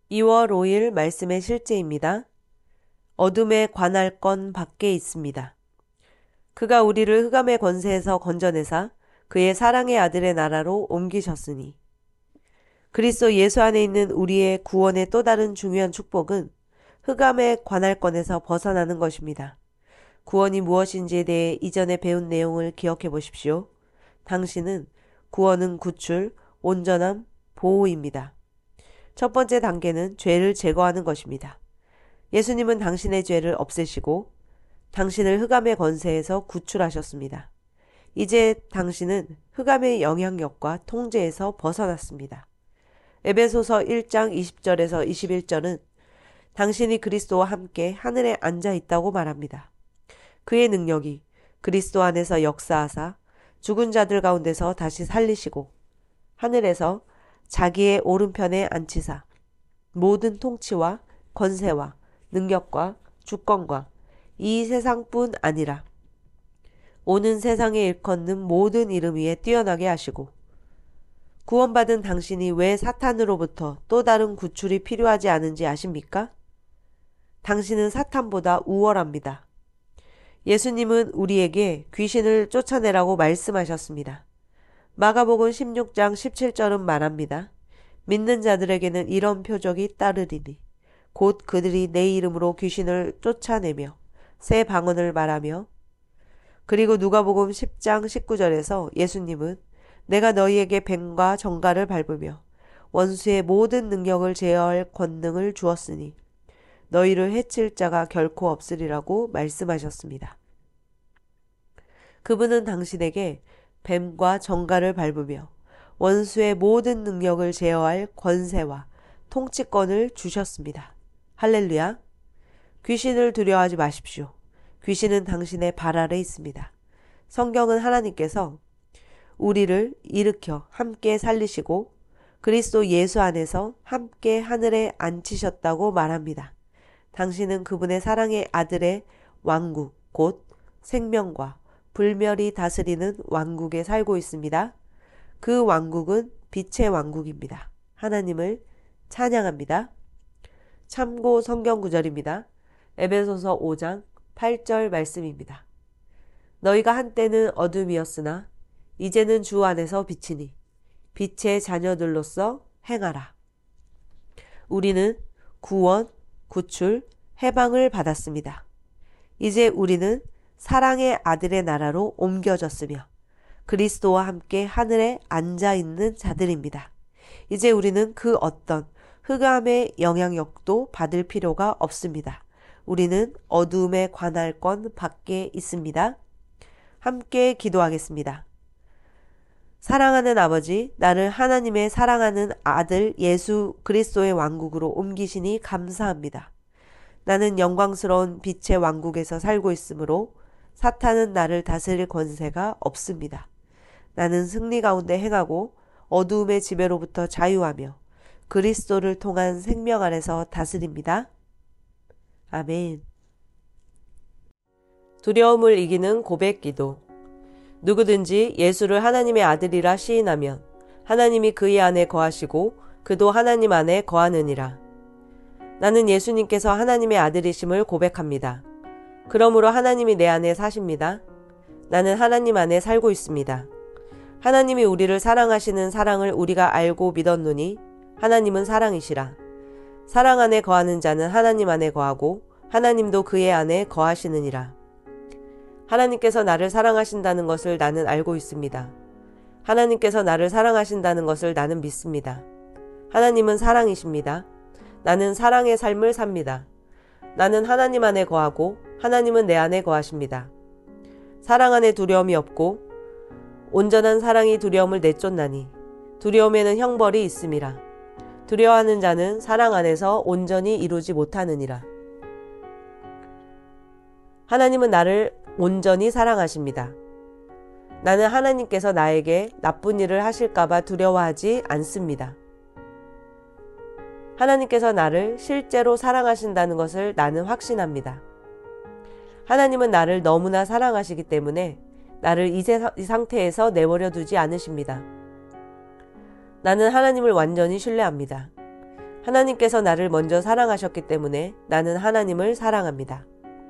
2월 5일 말씀의 실제입니다. 어둠에 관할 건 밖에 있습니다. 그가 우리를 흑암의 권세에서 건져내사 그의 사랑의 아들의 나라로 옮기셨으니. 그리스도 예수 안에 있는 우리의 구원의 또 다른 중요한 축복은 흑암의 관할권에서 벗어나는 것입니다. 구원이 무엇인지에 대해 이전에 배운 내용을 기억해 보십시오. 당신은 구원은 구출, 온전함, 보호입니다. 첫 번째 단계는 죄를 제거하는 것입니다. 예수님은 당신의 죄를 없애시고 당신을 흑암의 권세에서 구출하셨습니다. 이제 당신은 흑암의 영향력과 통제에서 벗어났습니다. 에베소서 1장 20절에서 21절은 당신이 그리스도와 함께 하늘에 앉아 있다고 말합니다. 그의 능력이 그리스도 안에서 역사하사 죽은 자들 가운데서 다시 살리시고 하늘에서 자기의 오른편에 앉히사 모든 통치와 권세와 능력과 주권과 이 세상뿐 아니라 오는 세상에 일컫는 모든 이름 위에 뛰어나게 하시고 구원받은 당신이 왜 사탄으로부터 또 다른 구출이 필요하지 않은지 아십니까? 당신은 사탄보다 우월합니다. 예수님은 우리에게 귀신을 쫓아내라고 말씀하셨습니다. 마가복음 16장 17절은 말합니다. 믿는 자들에게는 이런 표적이 따르리니 곧 그들이 내 이름으로 귀신을 쫓아내며 새 방언을 말하며. 그리고 누가복음 10장 19절에서 예수님은 내가 너희에게 뱀과 정갈을 밟으며 원수의 모든 능력을 제어할 권능을 주었으니 너희를 해칠 자가 결코 없으리라고 말씀하셨습니다. 그분은 당신에게 뱀과 정갈을 밟으며 원수의 모든 능력을 제어할 권세와 통치권을 주셨습니다. 할렐루야! 귀신을 두려워하지 마십시오. 귀신은 당신의 발 아래 있습니다. 성경은 하나님께서 우리를 일으켜 함께 살리시고 그리스도 예수 안에서 함께 하늘에 앉히셨다고 말합니다. 당신은 그분의 사랑의 아들의 왕국, 곧 생명과 불멸이 다스리는 왕국에 살고 있습니다. 그 왕국은 빛의 왕국입니다. 하나님을 찬양합니다. 참고 성경 구절입니다. 에베소서 5장 8절 말씀입니다. 너희가 한때는 어둠이었으나 이제는 주 안에서 빛이니 빛의 자녀들로서 행하라. 우리는 구원, 구출, 해방을 받았습니다. 이제 우리는 사랑의 아들의 나라로 옮겨졌으며 그리스도와 함께 하늘에 앉아있는 자들입니다. 이제 우리는 그 어떤 흑암의 영향력도 받을 필요가 없습니다. 우리는 어두움의 관할권 밖에 있습니다. 함께 기도하겠습니다. 사랑하는 아버지, 나를 하나님의 사랑하는 아들 예수 그리스도의 왕국으로 옮기시니 감사합니다. 나는 영광스러운 빛의 왕국에서 살고 있으므로 사탄은 나를 다스릴 권세가 없습니다. 나는 승리 가운데 행하고 어두움의 지배로부터 자유하며 그리스도를 통한 생명 안에서 다스립니다. 아멘. 두려움을 이기는 고백 기도. 누구든지 예수를 하나님의 아들이라 시인하면 하나님이 그의 안에 거하시고 그도 하나님 안에 거하느니라. 나는 예수님께서 하나님의 아들이심을 고백합니다. 그러므로 하나님이 내 안에 사십니다. 나는 하나님 안에 살고 있습니다. 하나님이 우리를 사랑하시는 사랑을 우리가 알고 믿었노니 하나님은 사랑이시라. 사랑 안에 거하는 자는 하나님 안에 거하고 하나님도 그의 안에 거하시느니라. 하나님께서 나를 사랑하신다는 것을 나는 알고 있습니다. 하나님께서 나를 사랑하신다는 것을 나는 믿습니다. 하나님은 사랑이십니다. 나는 사랑의 삶을 삽니다. 나는 하나님 안에 거하고 하나님은 내 안에 거하십니다. 사랑 안에 두려움이 없고 온전한 사랑이 두려움을 내쫓나니 두려움에는 형벌이 있음이라. 두려워하는 자는 사랑 안에서 온전히 이루지 못하느니라. 하나님은 나를 온전히 사랑하십니다. 나는 하나님께서 나에게 나쁜 일을 하실까봐 두려워하지 않습니다. 하나님께서 나를 실제로 사랑하신다는 것을 나는 확신합니다. 하나님은 나를 너무나 사랑하시기 때문에 나를 이 상태에서 내버려 두지 않으십니다. 나는 하나님을 완전히 신뢰합니다. 하나님께서 나를 먼저 사랑하셨기 때문에 나는 하나님을 사랑합니다.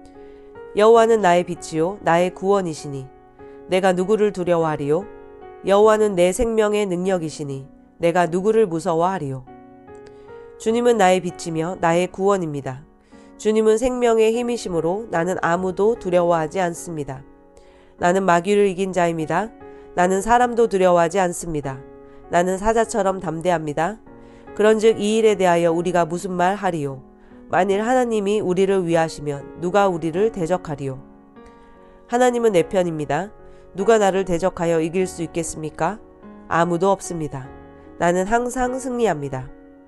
여호와는 나의 빛이요 나의 구원이시니 내가 누구를 두려워하리요? 여호와는 내 생명의 능력이시니 내가 누구를 무서워하리요? 주님은 나의 빛이며 나의 구원입니다. 주님은 생명의 힘이시므로 나는 아무도 두려워하지 않습니다. 나는 마귀를 이긴 자입니다. 나는 사람도 두려워하지 않습니다. 나는 사자처럼 담대합니다. 그런즉 이 일에 대하여 우리가 무슨 말 하리요? 만일 하나님이 우리를 위하시면 누가 우리를 대적하리요? 하나님은 내 편입니다. 누가 나를 대적하여 이길 수 있겠습니까? 아무도 없습니다. 나는 항상 승리합니다.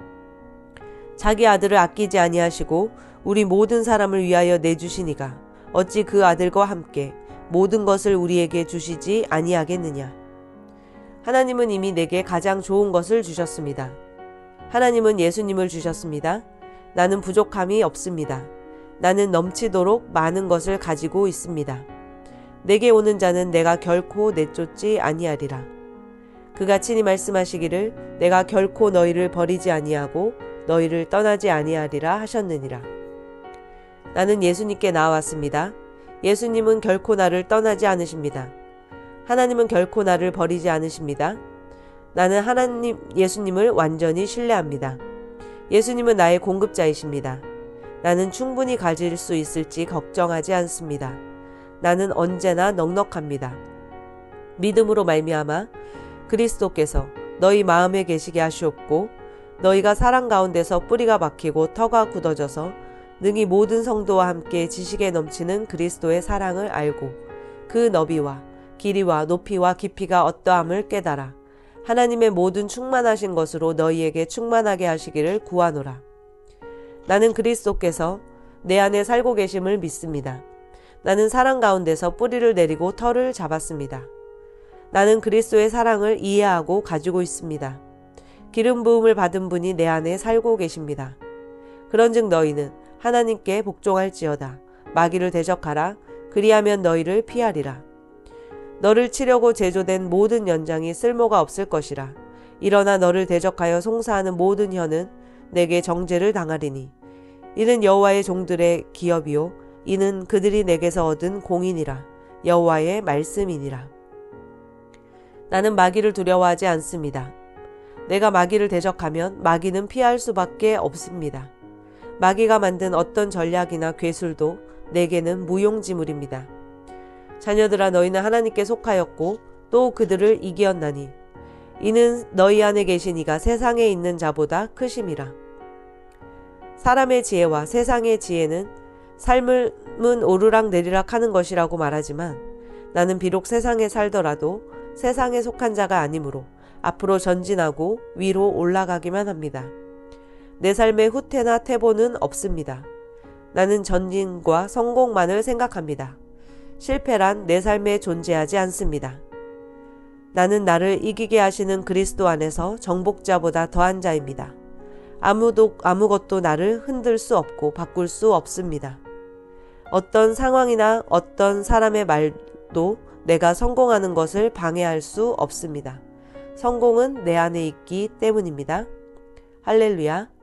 자기 아들을 아끼지 아니하시고 우리 모든 사람을 위하여 내주시니가 어찌 그 아들과 함께 모든 것을 우리에게 주시지 아니하겠느냐. 하나님은 이미 내게 가장 좋은 것을 주셨습니다. 하나님은 예수님을 주셨습니다. 나는 부족함이 없습니다. 나는 넘치도록 많은 것을 가지고 있습니다. 내게 오는 자는 내가 결코 내쫓지 아니하리라. 그가 친히 말씀하시기를 내가 결코 너희를 버리지 아니하고 너희를 떠나지 아니하리라 하셨느니라. 나는 예수님께 나아왔습니다. 예수님은 결코 나를 떠나지 않으십니다. 하나님은 결코 나를 버리지 않으십니다. 나는 예수님을 완전히 신뢰합니다. 예수님은 나의 공급자이십니다. 나는 충분히 가질 수 있을지 걱정하지 않습니다. 나는 언제나 넉넉합니다. 믿음으로 말미암아 그리스도께서 너희 마음에 계시게 하시옵고 너희가 사랑 가운데서 뿌리가 박히고 터가 굳어져서 능히 모든 성도와 함께 지식에 넘치는 그리스도의 사랑을 알고 그 너비와 길이와 높이와 깊이가 어떠함을 깨달아 하나님의 모든 충만하신 것으로 너희에게 충만하게 하시기를 구하노라. 나는 그리스도께서 내 안에 살고 계심을 믿습니다. 나는 사랑 가운데서 뿌리를 내리고 털을 잡았습니다. 나는 그리스도의 사랑을 이해하고 가지고 있습니다. 기름 부음을 받은 분이 내 안에 살고 계십니다. 그런즉 너희는 하나님께 복종할지어다. 마귀를 대적하라. 그리하면 너희를 피하리라. 너를 치려고 제조된 모든 연장이 쓸모가 없을 것이라. 일어나 너를 대적하여 송사하는 모든 혀는 내게 정죄를 당하리니 이는 여호와의 종들의 기업이요 이는 그들이 내게서 얻은 공인이라. 여호와의 말씀이니라. 나는 마귀를 두려워하지 않습니다. 내가 마귀를 대적하면 마귀는 피할 수밖에 없습니다. 마귀가 만든 어떤 전략이나 괴술도 내게는 무용지물입니다. 자녀들아 너희는 하나님께 속하였고 또 그들을 이기었나니 이는 너희 안에 계신 이가 세상에 있는 자보다 크심이라. 사람의 지혜와 세상의 지혜는 삶은 오르락 내리락 하는 것이라고 말하지만 나는 비록 세상에 살더라도 세상에 속한 자가 아니므로 앞으로 전진하고 위로 올라가기만 합니다. 내 삶에 후퇴나 퇴보는 없습니다. 나는 전진과 성공만을 생각합니다. 실패란 내 삶에 존재하지 않습니다. 나는 나를 이기게 하시는 그리스도 안에서 정복자보다 더한 자입니다. 아무것도 나를 흔들 수 없고 바꿀 수 없습니다. 어떤 상황이나 어떤 사람의 말도 내가 성공하는 것을 방해할 수 없습니다. 성공은 내 안에 있기 때문입니다. 할렐루야.